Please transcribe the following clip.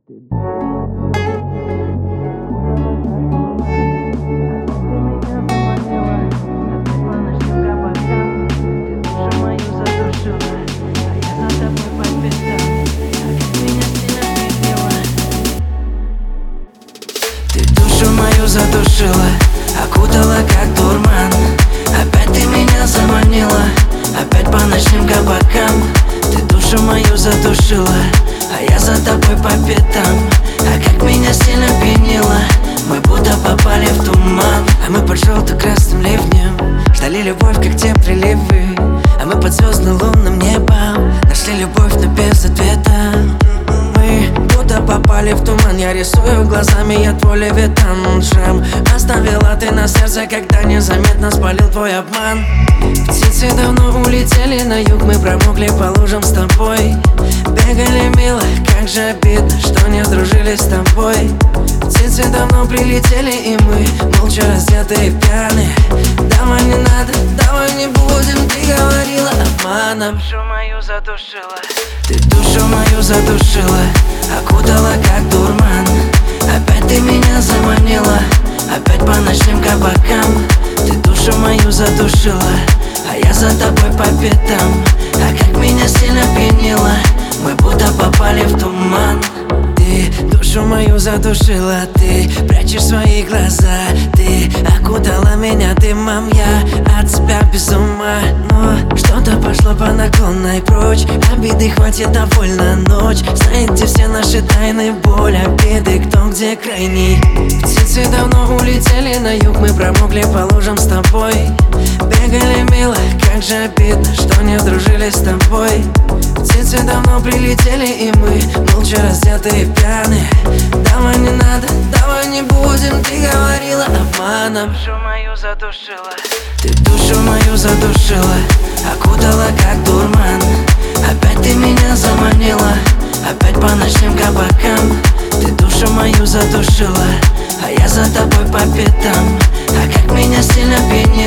Задушила, окутала как дурман. Опять ты меня заманила, опять по ночным кабакам. Ты душу мою задушила, а я за тобой по пятам. А как меня сильно пьянила, мы будто попали в туман. А мы под желто-красным ливнем ждали любовь, как те приливы. А мы под звездно-лунным небом нашли любовь, но без ответа. Мы будто попали в туман. Я рисую глазами, я твой левитан. Шрам оставила ты на сердце, когда незаметно спалил твой обман. Птицы давно улетели на юг, мы промокли по лужам с тобой. Бегали мило, как же обидно, что не дружили с тобой. Птицы давно прилетели, и мы молча раздетые и пьяные. Давай не надо, давай не будем, ты говорила обманом. Душу мою задушила, ты душу мою задушила, окутала как дурман. Опять ты меня заманила, опять по ночным кабакам. Ты душу мою задушила, а я за тобой по пятам. А как меня сильно пьянила, мы будто попали в туман. Ты душу мою задушила, ты прячешь свои глаза. Ты окутала меня дымом, я от тебя без ума. Но что-то пошло по наклонной прочь, обиды хватит, довольно ночь. Знаете все наши тайны, боль, обиды, кто где крайний. Птицы давно улетели на юг, мы промокли по лужам с тобой. Бегали мило, как же обидно, что не дружили с тобой. Птицы давно прилетели, и мы молча раздетые и пьяные. Давай не надо, давай не будем, ты говорила обманом. Душу мою задушила, ты душу мою задушила, окутала как дурман. Опять ты меня заманила, опять по ночным кабакам. Ты душу мою задушила, а я за тобой по пятам. А как меня сильно пьянила,